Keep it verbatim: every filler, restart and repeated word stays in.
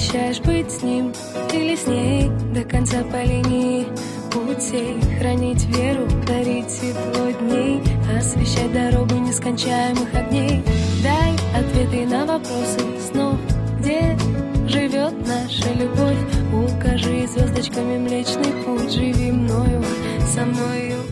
обещаешь быть с ним или с ней до конца по линии путей, хранить веру, дарить тепло дней, освещать дорогу нескончаемых огней. Дай ответы на вопросы снов, где живет наша любовь. Укажи звездочками Млечный Путь, живи мною, со мною.